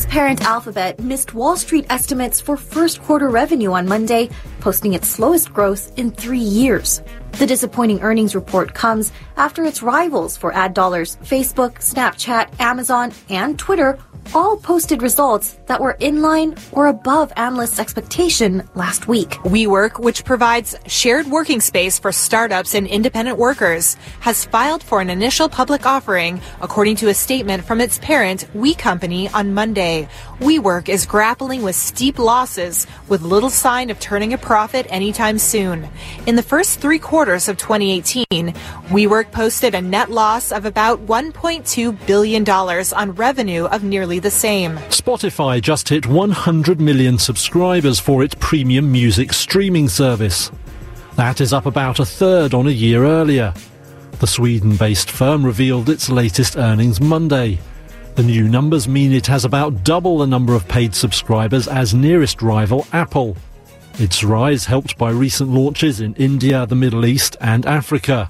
Google's parent Alphabet missed Wall Street estimates for first quarter revenue on Monday, posting its slowest growth in 3 years. The disappointing earnings report comes after its rivals for ad dollars, Facebook, Snapchat, Amazon, and Twitter, all posted results that were in line or above analysts' expectation last week. WeWork, which provides shared working space for startups and independent workers, has filed for an initial public offering, according to a statement from its parent, We Company, on Monday. WeWork is grappling with steep losses, with little sign of turning a profit anytime soon. In the first 3 quarters of 2018, WeWork posted a net loss of about $1.2 billion on revenue of nearly the same. Spotify just hit 100 million subscribers for its premium music streaming service. That is up about a third on a year earlier. The Sweden-based firm revealed its latest earnings Monday. The new numbers mean it has about double the number of paid subscribers as nearest rival Apple. Its rise helped by recent launches in India, the Middle East and Africa.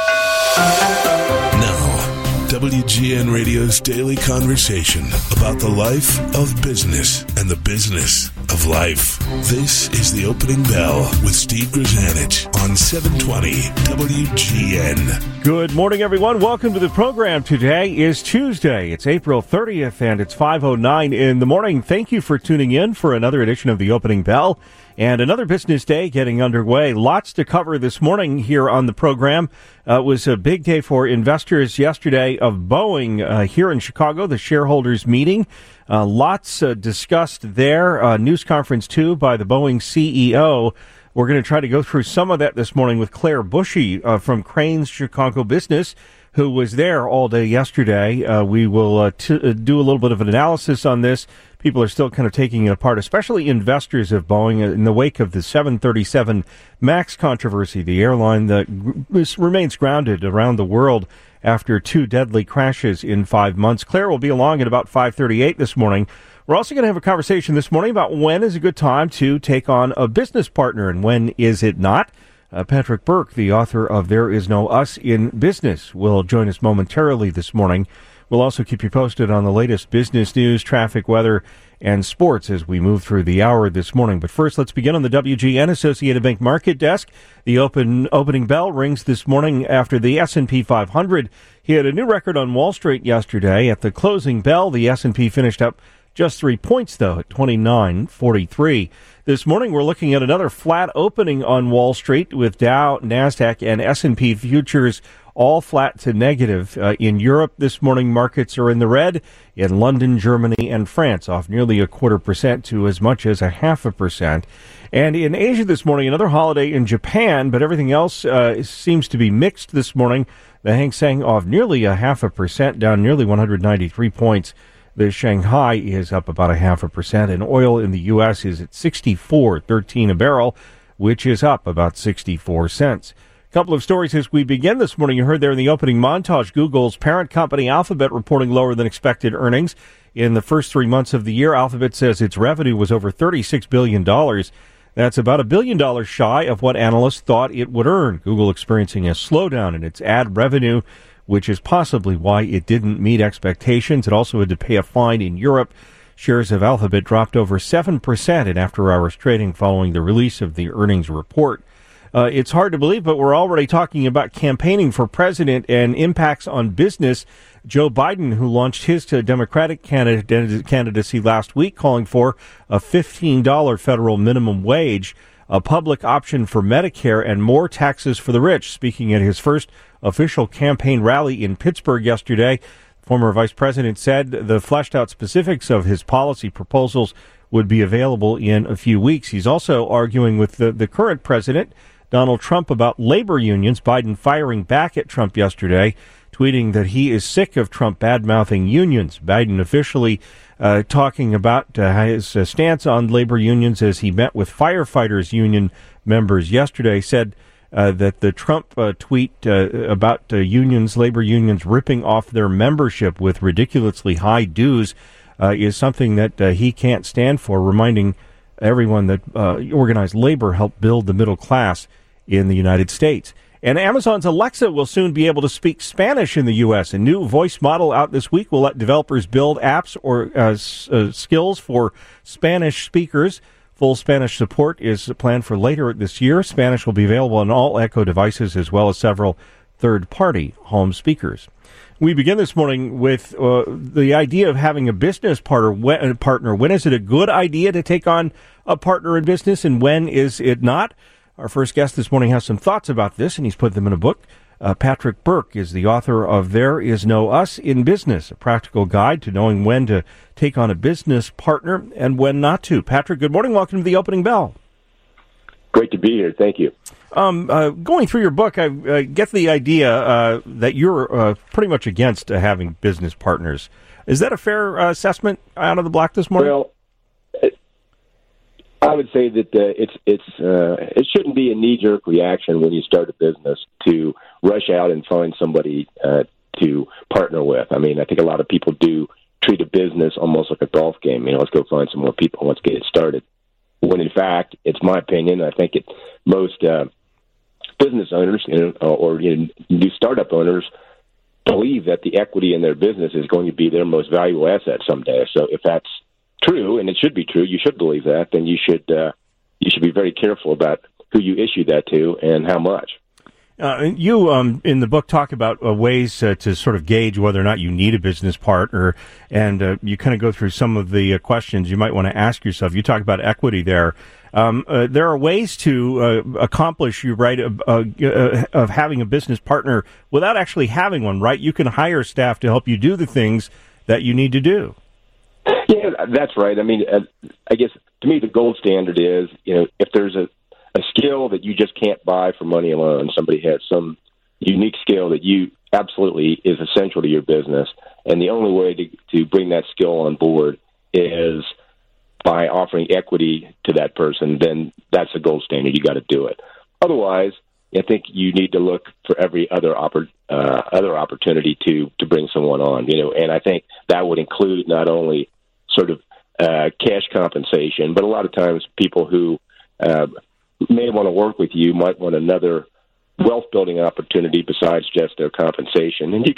WGN Radio's daily conversation about the life of business and the business of life. This is The Opening Bell with Steve Grzanich on 720 WGN. Good morning, everyone. Welcome to the program. Today is Tuesday. It's April 30th, and it's 5:09 in the morning. Thank you for tuning in for another edition of The Opening Bell. And another business day getting underway. Lots to cover this morning here on the program. It was a big day for investors yesterday of Boeing here in Chicago, the shareholders meeting. Lots discussed there. News conference, too, by the Boeing CEO. We're going to try to go through some of that this morning with Claire Bushy from Crain's Chicago Business, who was there all day yesterday. We will do a little bit of an analysis on this. People are still kind of taking it apart, especially investors of Boeing in the wake of the 737 MAX controversy, the airline that remains grounded around the world after 2 deadly crashes in 5 months. Claire will be along at about 5:38 this morning. We're also going to have a conversation this morning about when is a good time to take on a business partner and when is it not. Patrick Burke, the author of There Is No Us in Business, will join us momentarily this morning. We'll also keep you posted on the latest business news, traffic, weather, and sports as we move through the hour this morning. But first, let's begin on the WGN Associated Bank Market Desk. The opening bell rings this morning after the S&P 500 hit a new record on Wall Street yesterday. At the closing bell, the S&P finished up just 3 points, though, at 29.43. This morning, we're looking at another flat opening on Wall Street with Dow, NASDAQ, and S&P futures all flat to negative. In Europe this morning, markets are in the red. In London, Germany, and France, off nearly 0.25% to as much as 0.5%. And in Asia this morning, another holiday in Japan, but everything else seems to be mixed this morning. The Hang Seng off nearly 0.5%, down nearly 193 points. The Shanghai is up about 0.5%, and oil in the U.S. is at $64.13 a barrel, which is up about 64 cents. Couple of stories as we begin this morning. You heard there in the opening montage, Google's parent company Alphabet reporting lower than expected earnings. In the first 3 months of the year, Alphabet says its revenue was over $36 billion. That's about $1 billion shy of what analysts thought it would earn. Google experiencing a slowdown in its ad revenue, which is possibly why it didn't meet expectations. It also had to pay a fine in Europe. Shares of Alphabet dropped over 7% in after-hours trading following the release of the earnings report. It's hard to believe, but we're already talking about campaigning for president and impacts on business. Joe Biden, who launched his Democratic candidacy last week, calling for a $15 federal minimum wage, a public option for Medicare, and more taxes for the rich. Speaking at his first official campaign rally in Pittsburgh yesterday, former vice president said the fleshed out specifics of his policy proposals would be available in a few weeks. He's also arguing with the current president, Donald Trump, about labor unions. Biden firing back at Trump yesterday, tweeting that he is sick of Trump bad-mouthing unions. Biden officially talking about his stance on labor unions as he met with firefighters union members yesterday, said that the Trump tweet about labor unions ripping off their membership with ridiculously high dues is something that he can't stand for, reminding everyone that organized labor helped build the middle class in the United States. And Amazon's Alexa will soon be able to speak Spanish in the U.S. A new voice model out this week will let developers build apps or skills for Spanish speakers. Full Spanish support is planned for later this year. Spanish will be available on all Echo devices as well as several third-party home speakers. We begin this morning with the idea of having a business partner. When is it a good idea to take on a partner in business, and when is it not? Our first guest this morning has some thoughts about this, and he's put them in a book. Patrick Burke is the author of There Is No Us in Business, a practical guide to knowing when to take on a business partner and when not to. Patrick, good morning. Welcome to the Opening Bell. Great to be here. Thank you. Going through your book, I get the idea that you're pretty much against having business partners. Is that a fair assessment out of the block this morning? Well, I would say that it shouldn't be a knee-jerk reaction when you start a business to rush out and find somebody to partner with. I mean, I think a lot of people do treat a business almost like a golf game. You know, let's go find some more people, let's get it started. When in fact, it's my opinion, I think most business owners or new startup owners believe that the equity in their business is going to be their most valuable asset someday. So if that's true, and it should be true, you should believe that, then you should be very careful about who you issue that to and how much. You, in the book, talk about ways to sort of gauge whether or not you need a business partner, and you kind of go through some of the questions you might want to ask yourself. You talk about equity there. There are ways to accomplish your right of having a business partner without actually having one, right? You can hire staff to help you do the things that you need to do. Yeah, that's right. I mean, I guess to me the gold standard is, if there's a skill that you just can't buy for money alone, somebody has some unique skill that you absolutely is essential to your business, and the only way to bring that skill on board is by offering equity to that person, then that's the gold standard. You got to do it. Otherwise, I think you need to look for every other opportunity to bring someone on. And I think that would include not only sort of cash compensation, but a lot of times people who may want to work with you might want another wealth building opportunity besides just their compensation. And you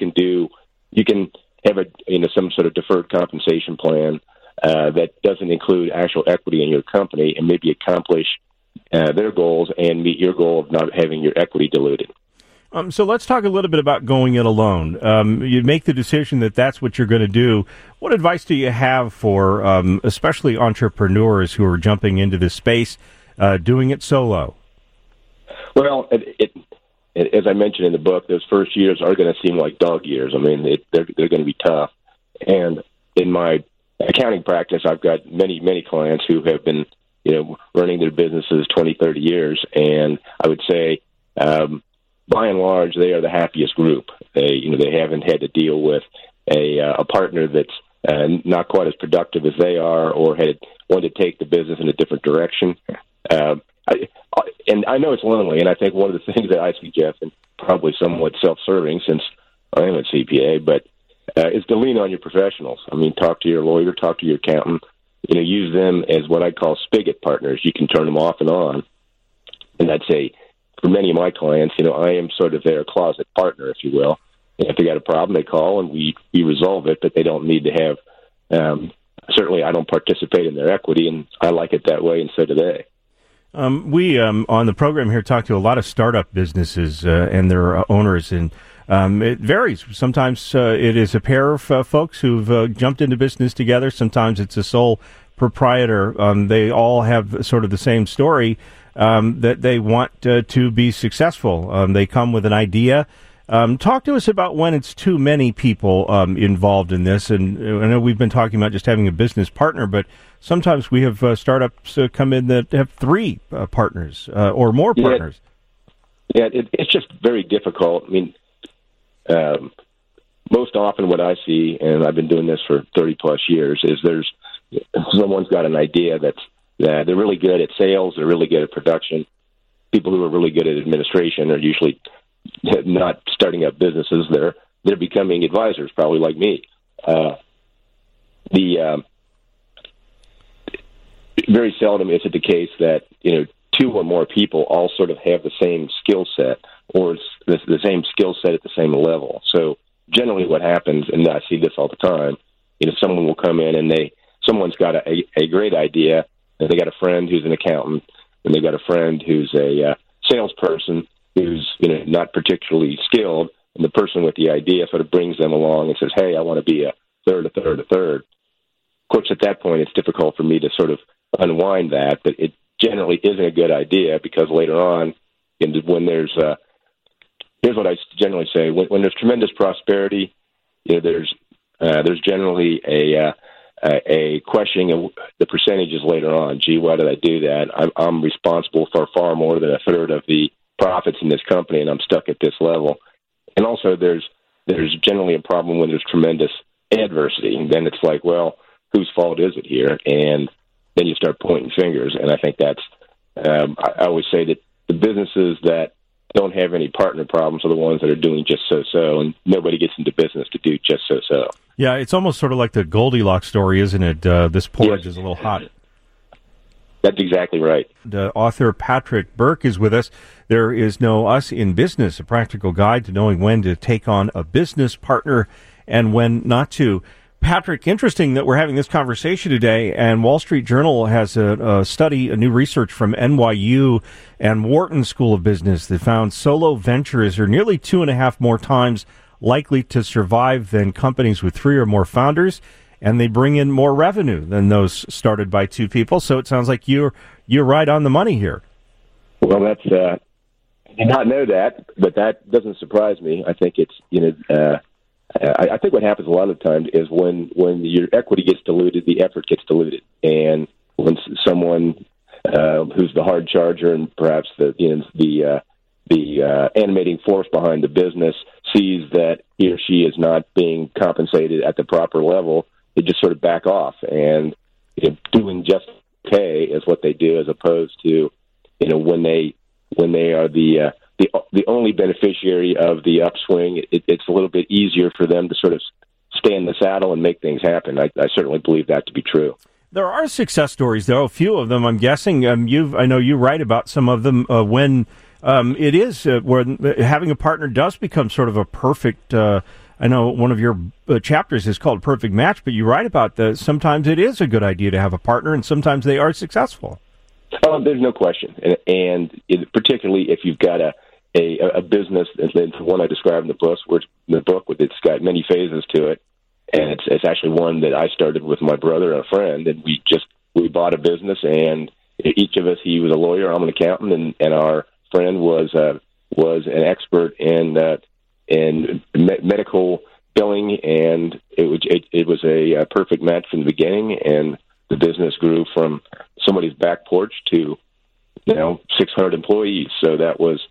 can have some sort of deferred compensation plan that doesn't include actual equity in your company and maybe accomplish their goals and meet your goal of not having your equity diluted. So let's talk a little bit about going it alone. You make the decision that that's what you're going to do. What advice do you have for especially entrepreneurs who are jumping into this space, doing it solo? Well, as I mentioned in the book, those first years are going to seem like dog years. I mean, they're going to be tough. And in my accounting practice, I've got many clients who have been running their businesses 20, 30 years, and I would say by and large, they are the happiest group. They haven't had to deal with a partner that's not quite as productive as they are, or had wanted to take the business in a different direction. And I know it's lonely, and I think one of the things that I suggest, and probably somewhat self-serving since I am a CPA, but is to lean on your professionals. I mean, talk to your lawyer, talk to your accountant. Use them as what I call spigot partners. You can turn them off and on. And I'd say, for many of my clients, I am sort of their closet partner, if you will. And if they got a problem, they call and we resolve it, but they don't need to have, certainly I don't participate in their equity, and I like it that way, and so do they. We, on the program here, talk to a lot of startup businesses and their owners, and it varies. Sometimes it is a pair of folks who've jumped into business together. Sometimes it's a sole proprietor. They all have sort of the same story, that they want to be successful. They come with an idea. Talk to us about when it's too many people involved in this. And I know we've been talking about just having a business partner, but sometimes we have startups come in that have three partners or more partners. Yeah, it's just very difficult. I mean, most often what I see, and I've been doing this for 30-plus years, is someone's got an idea that they're really good at sales, they're really good at production. People who are really good at administration are usually not starting up businesses. They're becoming advisors, probably like me. Very seldom is it the case that two or more people all sort of have the same skill set. or it's the same skill set at the same level. So generally what happens, and I see this all the time, someone will come in and someone's got a great idea, and they got a friend who's an accountant, and they got a friend who's a salesperson who's not particularly skilled, and the person with the idea sort of brings them along and says, hey, I want to be a third. Of course, at that point, it's difficult for me to sort of unwind that, but it generally isn't a good idea, because later on, when there's here's what I generally say: when there's tremendous prosperity, there's generally a questioning of the percentages later on. Gee, why did I do that? I'm responsible for far more than a third of the profits in this company, and I'm stuck at this level. And also, there's generally a problem when there's tremendous adversity, and then it's like, well, whose fault is it here? And then you start pointing fingers. And I think that's I always say that the businesses that don't have any partner problems are the ones that are doing just so, and nobody gets into business to do just so. Yeah, it's almost sort of like the Goldilocks story, isn't it? This porridge is a little hot. That's exactly right. The author Patrick Burke is with us. There is no Us in Business, a practical guide to knowing when to take on a business partner and when not to. Patrick, interesting that we're having this conversation today, and Wall Street Journal has a study, a new research from NYU and Wharton School of Business that found solo ventures are nearly 2.5 more times likely to survive than companies with 3 or more founders, and they bring in more revenue than those started by 2 people. So it sounds like you're right on the money here. Well, that's I did not know that, but that doesn't surprise me. I think it's I think what happens a lot of times is when your equity gets diluted, the effort gets diluted, and when someone who's the hard charger and perhaps the animating force behind the business sees that he or she is not being compensated at the proper level, they just sort of back off, and doing just okay is what they do, as opposed to when they are the only beneficiary of the upswing. It's a little bit easier for them to sort of stay in the saddle and make things happen. I certainly believe that to be true. There are success stories, though, a few of them, I'm guessing. I know you write about some of them when it is where having a partner does become sort of a perfect. I know one of your chapters is called Perfect Match, but you write about sometimes it is a good idea to have a partner, and sometimes they are successful. Oh, there's no question, and particularly if you've got a business, and the one I described in the book, it's got many phases to it, and it's actually one that I started with my brother and a friend, and we bought a business, and each of us, he was a lawyer, I'm an accountant, and our friend was an expert in medical billing, and it was a perfect match from the beginning, and the business grew from somebody's back porch to 600 employees. So that was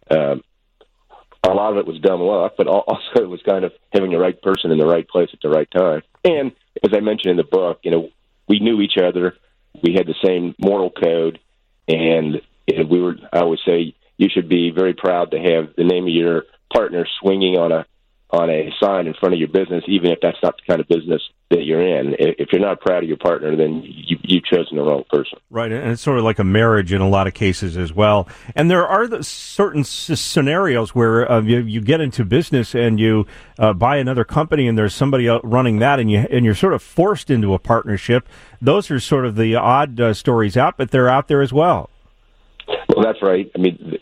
a lot of it was dumb luck, but also it was kind of having the right person in the right place at the right time. And as I mentioned in the book, we knew each other, we had the same moral code, and I always say you should be very proud to have the name of your partner swinging on a sign in front of your business, even if that's not the kind of business that you're in. If you're not proud of your partner, then you've chosen the wrong person. Right, and it's sort of like a marriage in a lot of cases as well. And there are certain scenarios where you get into business and you buy another company, and there's somebody running that, and you're sort of forced into a partnership. Those are sort of the odd stories out, but they're out there as well. Well, that's right. I mean,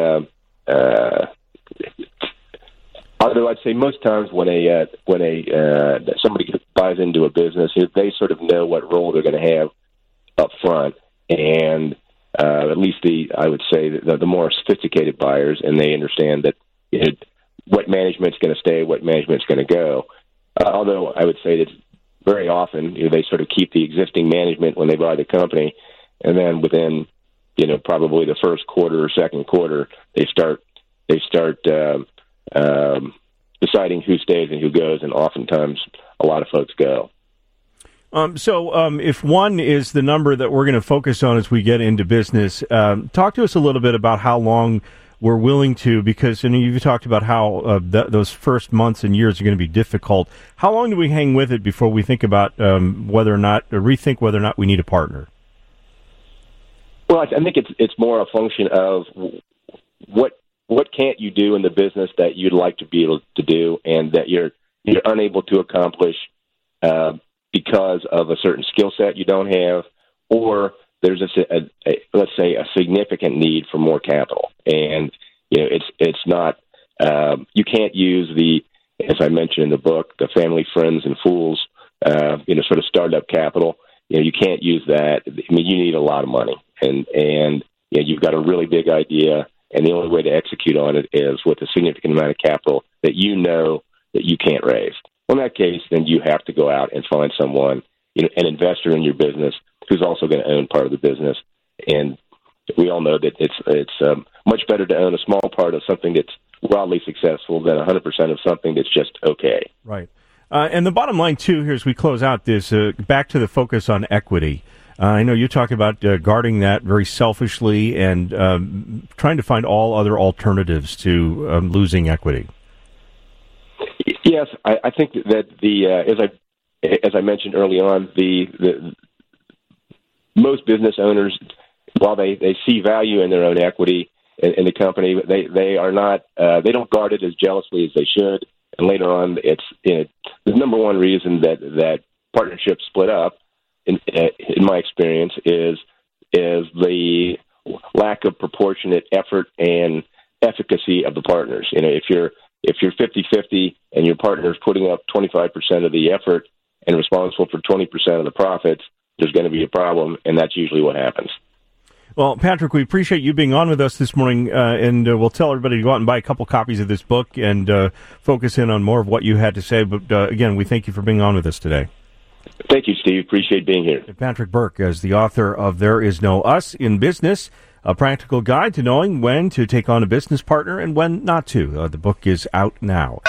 although I'd say most times when somebody buys into a business, they sort of know what role they're going to have up front, and at least I would say the more sophisticated buyers, and they understand that what management's going to stay, what management's going to go. Although I would say that very often they sort of keep the existing management when they buy the company, and then within probably the first quarter or second quarter, they start deciding who stays and who goes, and oftentimes a lot of folks go. So if one is the number that we're going to focus on as we get into business, talk to us a little bit about how long we're willing to, because you've talked about how those first months and years are going to be difficult. How long do we hang with it before we think about rethink whether or not we need a partner? Well, I think it's more a function of what what can't you do in the business that you'd like to be able to do and that you're unable to accomplish because of a certain skill set you don't have, or there's let's say a significant need for more capital, and it's not you can't use as I mentioned in the book, the family, friends, and fools sort of startup capital. You can't use that. I mean, you need a lot of money, and you've got a really big idea, and the only way to execute on it is with a significant amount of capital that that you can't raise. Well, in that case, then you have to go out and find someone, an investor in your business who's also going to own part of the business. And we all know that it's much better to own a small part of something that's wildly successful than 100% of something that's just okay. Right. And the bottom line, too, here as we close out this, back to the focus on equity. I know you talk about guarding that very selfishly and trying to find all other alternatives to losing equity. Yes, I think that as I mentioned early on, the most business owners, while they see value in their own equity in the company, they are not they don't guard it as jealously as they should. And later on, it's the number one reason that partnerships split up, in my experience, is the lack of proportionate effort and efficacy of the partners. If you're 50-50 and your partner's putting up 25% of the effort and responsible for 20% of the profits, there's going to be a problem, and that's usually what happens. Well, Patrick, we appreciate you being on with us this morning, and we'll tell everybody to go out and buy a couple copies of this book and focus in on more of what you had to say. But again, we thank you for being on with us today. Thank you, Steve. Appreciate being here. Patrick Burke is the author of There Is No Us in Business, a practical guide to knowing when to take on a business partner and when not to. The book is out now.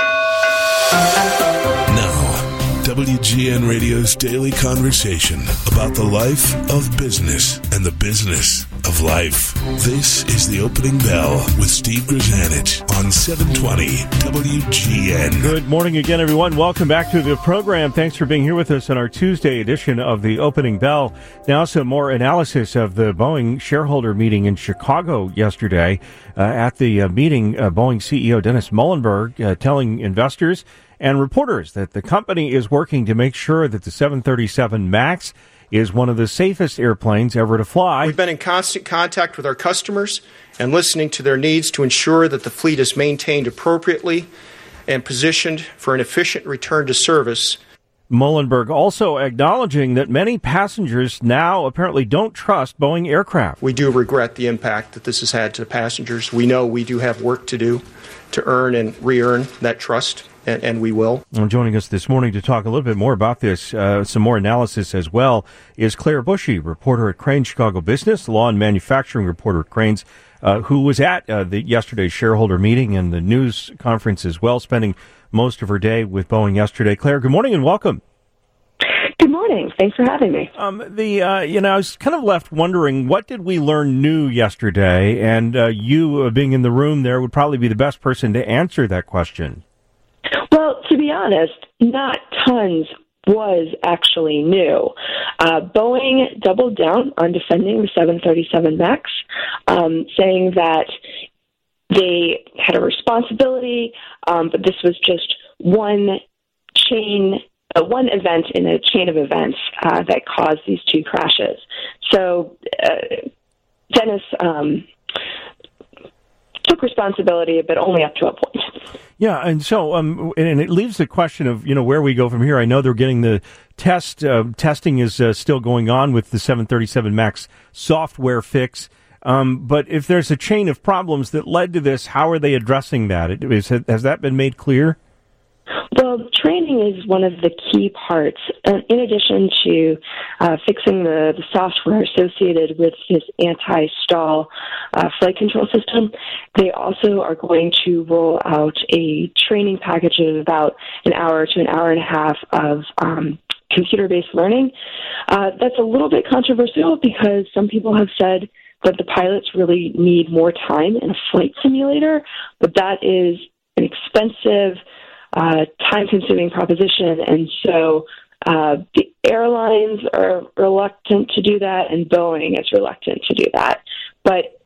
Now, WGN Radio's daily conversation about the life of business and the business of life. This is The Opening Bell with Steve Grzanich on 720 WGN. Good morning again, everyone. Welcome back to the program. Thanks for being here with us on our Tuesday edition of The Opening Bell. Now, some more analysis of the Boeing shareholder meeting in Chicago yesterday. At the meeting, Boeing CEO Dennis Muilenburg telling investors and reporters that the company is working to make sure that the 737 MAX is one of the safest airplanes ever to fly. We've been in constant contact with our customers and listening to their needs to ensure that the fleet is maintained appropriately and positioned for an efficient return to service. Muilenburg also acknowledging that many passengers now apparently don't trust Boeing aircraft. We do regret the impact that this has had to passengers. We know we do have work to do to earn and re-earn that trust. And we will. And joining us this morning to talk a little bit more about this, some more analysis as well, is Claire Bushy, reporter at Crain's Chicago Business, law and manufacturing reporter at Crain's, who was at yesterday's shareholder meeting and the news conference as well, spending most of her day with Boeing yesterday. Claire, good morning and welcome. Good morning. Thanks for having me. I was kind of left wondering, what did we learn new yesterday? And you being in the room there would probably be the best person to answer that question. Well, to be honest, not tons was actually new. Boeing doubled down on defending the 737 MAX, saying that they had a responsibility, but this was just one event in a chain of events that caused these two crashes. So Dennis took responsibility, but only up to a point. Yeah, and so and it leaves the question of where we go from here. I know they're getting the testing is still going on with the 737 MAX software fix. But if there's a chain of problems that led to this, how are they addressing that? Has that been made clear? Well, training is one of the key parts. In addition to fixing the software associated with this anti-stall flight control system, they also are going to roll out a training package of about an hour to an hour and a half of computer-based learning. That's a little bit controversial because some people have said that the pilots really need more time in a flight simulator, but that is an expensive time-consuming proposition, and so the airlines are reluctant to do that, and Boeing is reluctant to do that. But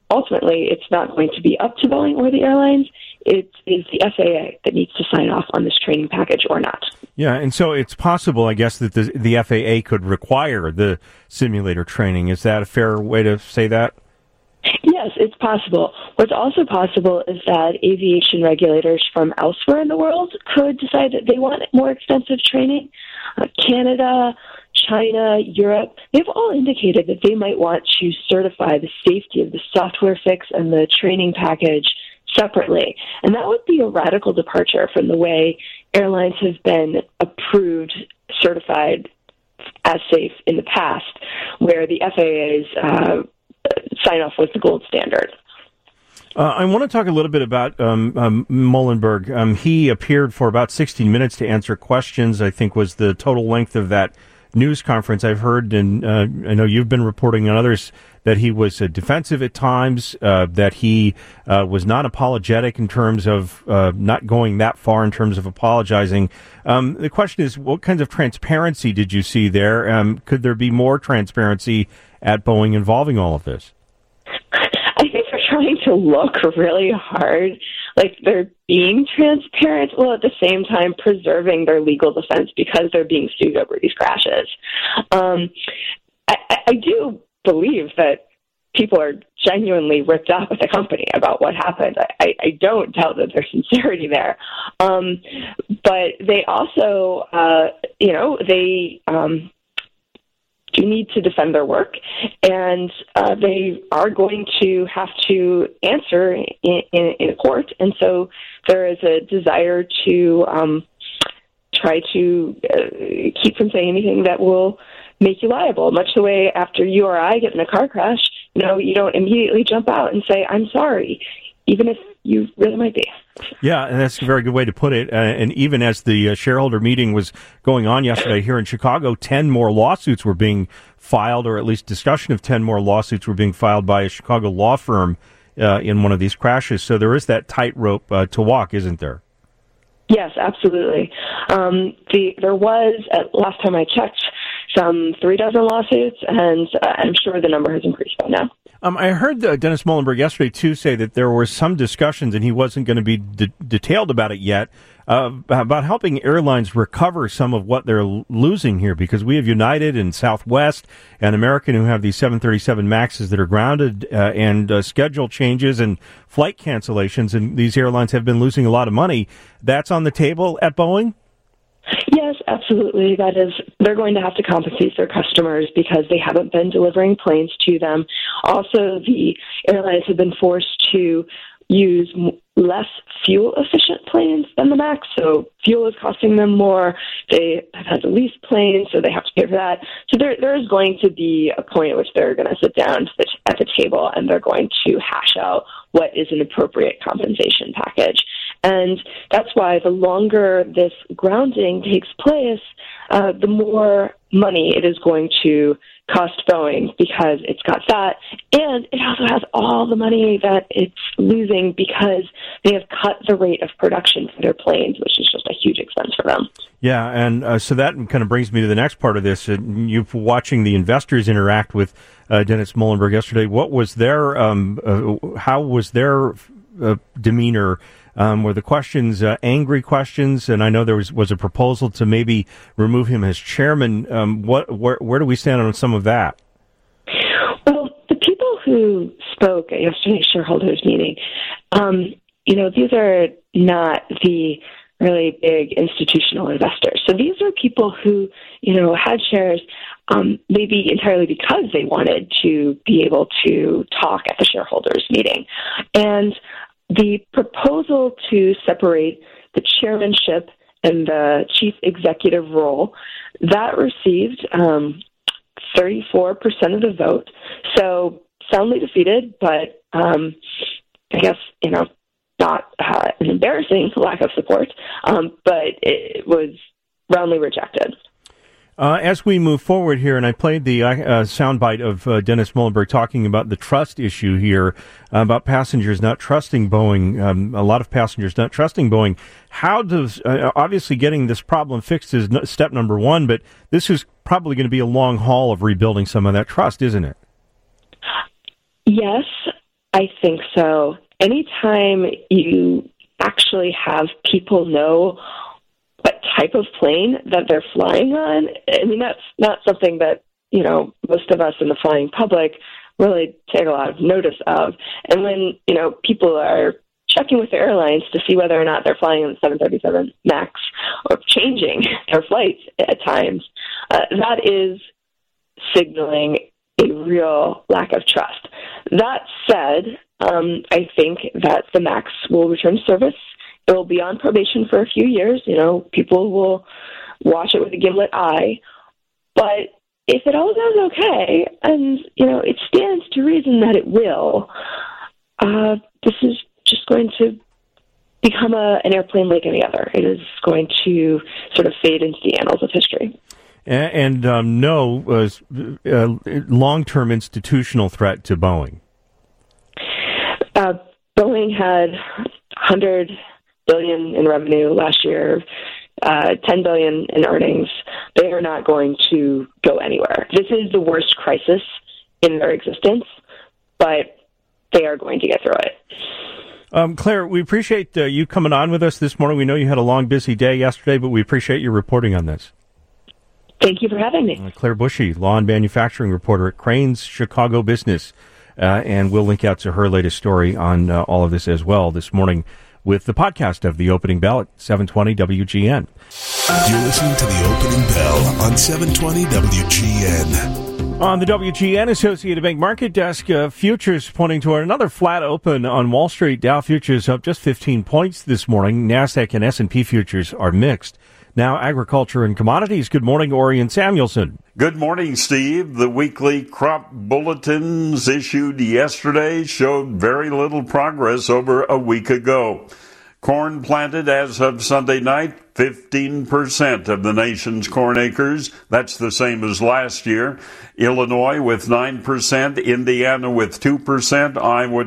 ultimately, it's not going to be up to Boeing or the airlines. It is the FAA that needs to sign off on this training package or not. Yeah, and so it's possible, I guess, that the FAA could require the simulator training. Is that a fair way to say that? Yes, it's possible. What's also possible is that aviation regulators from elsewhere in the world could decide that they want more extensive training. Canada, China, Europe, they've all indicated that they might want to certify the safety of the software fix and the training package separately. And that would be a radical departure from the way airlines have been approved, certified as safe in the past, where the FAA's sign-off was the gold standard. I want to talk a little bit about Muhlenberg. He appeared for about 16 minutes to answer questions, I think was the total length of that news conference. I've heard, and I know you've been reporting on others, that he was defensive at times, that he was not apologetic in terms of not going that far in terms of apologizing. The question is, what kinds of transparency did you see there? Could there be more transparency at Boeing involving all of this? I think they're trying to look really hard like they're being transparent while at the same time preserving their legal defense because they're being sued over these crashes. I do believe that people are genuinely ripped off at the company about what happened. I don't doubt that there's sincerity there. But they also, they do need to defend their work, and they are going to have to answer in court. And so there is a desire to try to keep from saying anything that will make you liable, much the way after you or I get in a car crash, you don't immediately jump out and say, I'm sorry, even if you really might be. Yeah, and that's a very good way to put it. And even as the shareholder meeting was going on yesterday here in Chicago, 10 more lawsuits were being filed, or at least discussion of 10 more lawsuits were being filed by a Chicago law firm in one of these crashes. So there is that tightrope to walk, isn't there? Yes, absolutely. There was, last time I checked, some 36 lawsuits, and I'm sure the number has increased by now. I heard Dennis Muhlenberg yesterday, too, say that there were some discussions, and he wasn't going to be detailed about it yet, about helping airlines recover some of what they're losing here, because we have United and Southwest and American who have these 737 MAXs that are grounded and schedule changes and flight cancellations, and these airlines have been losing a lot of money. That's on the table at Boeing? Yes, absolutely. That is, they're going to have to compensate their customers because they haven't been delivering planes to them. Also, the airlines have been forced to use less fuel-efficient planes than the MAX, so fuel is costing them more. They have had to lease planes, so they have to pay for that. So there is going to be a point at which they're going to sit down at the table and they're going to hash out what is an appropriate compensation package. And that's why the longer this grounding takes place, the more money it is going to cost Boeing, because it's got that, and it also has all the money that it's losing because they have cut the rate of production for their planes, which is just a huge expense for them. Yeah, and so that kind of brings me to the next part of this. You've watching the investors interact with Dennis Muhlenberg yesterday. What was their, how was their demeanor? Were the questions angry questions? And I know there was a proposal to maybe remove him as chairman. Where do we stand on some of that? Well, the people who spoke at yesterday's shareholders meeting, these are not the really big institutional investors. So these are people who, had shares maybe entirely because they wanted to be able to talk at the shareholders meeting. And the proposal to separate the chairmanship and the chief executive role, that received 34% of the vote. So soundly defeated, but I guess, not an embarrassing lack of support, but it was roundly rejected. As we move forward here, and I played the soundbite of Dennis Muhlenberg talking about the trust issue here, about passengers not trusting Boeing, a lot of passengers not trusting Boeing. How does, obviously getting this problem fixed is step number one, but this is probably going to be a long haul of rebuilding some of that trust, isn't it? Yes. I think so. Anytime you actually have people know what type of plane that they're flying on, I mean, that's not something that, most of us in the flying public really take a lot of notice of. And when, people are checking with the airlines to see whether or not they're flying on the 737 MAX or changing their flights at times, that is signaling a real lack of trust. That said, I think that the MAX will return to service. It will be on probation for a few years. People will watch it with a gimlet eye. But if it all goes okay, and, it stands to reason that it will, this is just going to become an airplane like any other. It is going to sort of fade into the annals of history. And no long-term institutional threat to Boeing. Boeing had $100 billion in revenue last year, $10 billion in earnings. They are not going to go anywhere. This is the worst crisis in their existence, but they are going to get through it. Claire, we appreciate you coming on with us this morning. We know you had a long, busy day yesterday, but we appreciate your reporting on this. Thank you for having me. Claire Bushy, law and manufacturing reporter at Crain's Chicago Business. And we'll link out to her latest story on all of this as well this morning with the podcast of The Opening Bell at 720 WGN. You're listening to The Opening Bell on 720 WGN. On the WGN Associated Bank Market Desk, futures pointing toward another flat open on Wall Street. Dow futures up just 15 points this morning. NASDAQ and S&P futures are mixed. Now, agriculture and commodities. Good morning, Orion Samuelson. Good morning, Steve. The weekly crop bulletins issued yesterday showed very little progress over a week ago. Corn planted as of Sunday night, 15% of the nation's corn acres. That's the same as last year. Illinois with 9%, Indiana with 2%, Iowa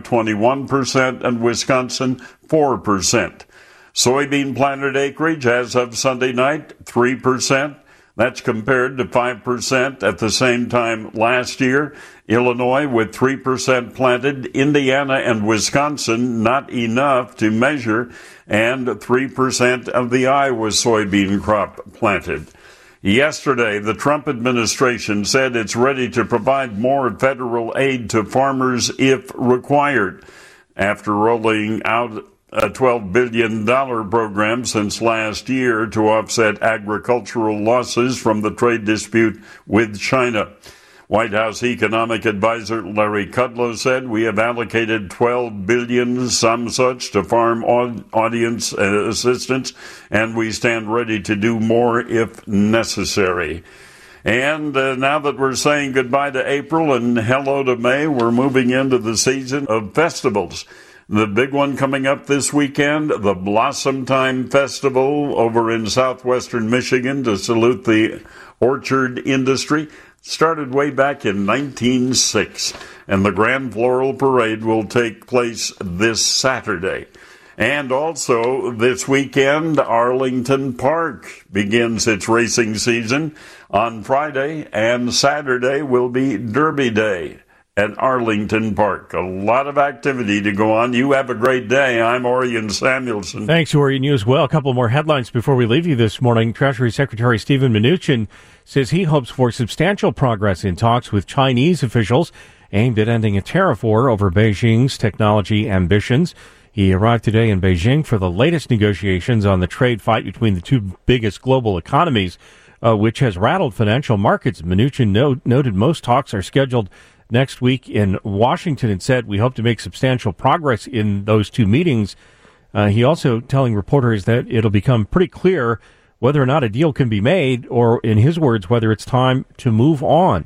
21%, and Wisconsin 4%. Soybean planted acreage as of Sunday night, 3%. That's compared to 5% at the same time last year. Illinois with 3% planted, Indiana and Wisconsin not enough to measure, and 3% of the Iowa soybean crop planted. Yesterday, the Trump administration said it's ready to provide more federal aid to farmers if required. After rolling out a $12 billion program since last year to offset agricultural losses from the trade dispute with China. White House economic advisor Larry Kudlow said, "We have allocated $12 billion, some such, to farm audience assistance, and we stand ready to do more if necessary." And now that we're saying goodbye to April and hello to May, we're moving into the season of festivals. The big one coming up this weekend, the Blossom Time Festival over in southwestern Michigan to salute the orchard industry. Started way back in 1906, and the Grand Floral Parade will take place this Saturday. And also this weekend, Arlington Park begins its racing season on Friday, and Saturday will be Derby Day at Arlington Park. A lot of activity to go on. You have a great day. I'm Orion Samuelson. Thanks, Orion. You as well. A couple more headlines before we leave you this morning. Treasury Secretary Steven Mnuchin says he hopes for substantial progress in talks with Chinese officials aimed at ending a tariff war over Beijing's technology ambitions. He arrived today in Beijing for the latest negotiations on the trade fight between the two biggest global economies, which has rattled financial markets. Mnuchin noted most talks are scheduled next week in Washington and said, "We hope to make substantial progress in those two meetings." He also telling reporters that it'll become pretty clear whether or not a deal can be made, or in his words, whether it's time to move on.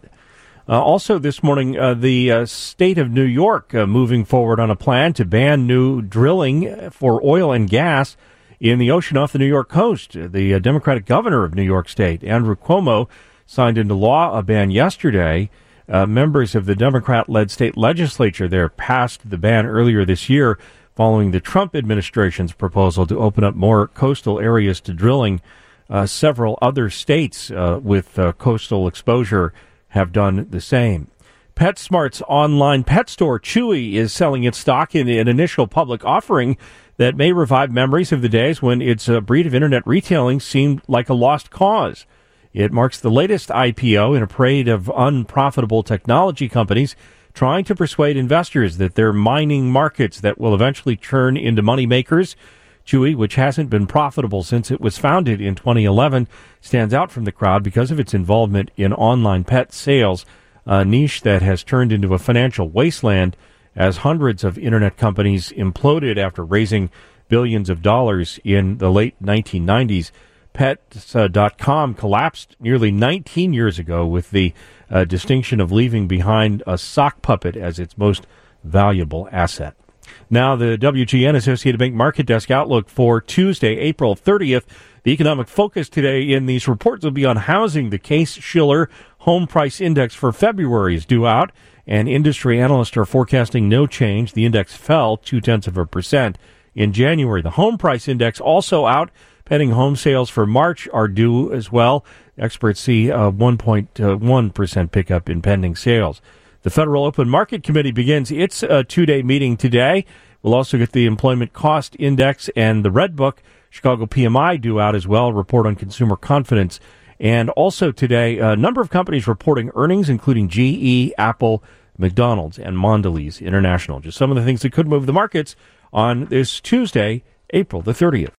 Also this morning, the state of New York moving forward on a plan to ban new drilling for oil and gas in the ocean off the New York coast. The Democratic governor of New York State, Andrew Cuomo, signed into law a ban yesterday. Members of the Democrat-led state legislature there passed the ban earlier this year following the Trump administration's proposal to open up more coastal areas to drilling. Several other states with coastal exposure have done the same. PetSmart's online pet store, Chewy, is selling its stock in an initial public offering that may revive memories of the days when its breed of internet retailing seemed like a lost cause. It marks the latest IPO in a parade of unprofitable technology companies trying to persuade investors that they're mining markets that will eventually turn into money makers. Chewy, which hasn't been profitable since it was founded in 2011, stands out from the crowd because of its involvement in online pet sales, a niche that has turned into a financial wasteland as hundreds of internet companies imploded after raising billions of dollars in the late 1990s. Pets.com collapsed nearly 19 years ago with the distinction of leaving behind a sock puppet as its most valuable asset. Now, the WGN Associated Bank Market Desk outlook for Tuesday, April 30th. The economic focus today in these reports will be on housing. The Case-Shiller Home Price Index for February is due out, and industry analysts are forecasting no change. The index fell 0.2% in January. The Home Price Index also out. Pending home sales for March are due as well. Experts see a 1.1% pickup in pending sales. The Federal Open Market Committee begins its two-day meeting today. We'll also get the Employment Cost Index and the Red Book. Chicago PMI due out as well, report on consumer confidence. And also today, a number of companies reporting earnings, including GE, Apple, McDonald's, and Mondelez International. Just some of the things that could move the markets on this Tuesday, April the 30th.